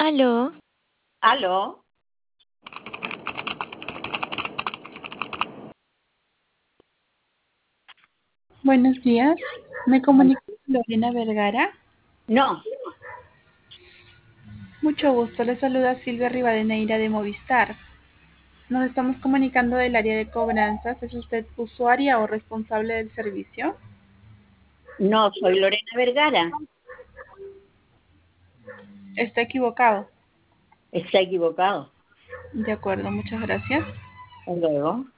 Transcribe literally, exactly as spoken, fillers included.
Aló, Aló, Buenos días, me bueno, comunico con Lorena Vergara. no, Mucho gusto, le saluda Silvia Rivadeneira de Movistar. Nos estamos comunicando del área de cobranzas. ¿Es usted usuaria o responsable del servicio? no, soy Lorena Vergara. Está equivocado. Está equivocado. De acuerdo, muchas gracias. Hasta luego.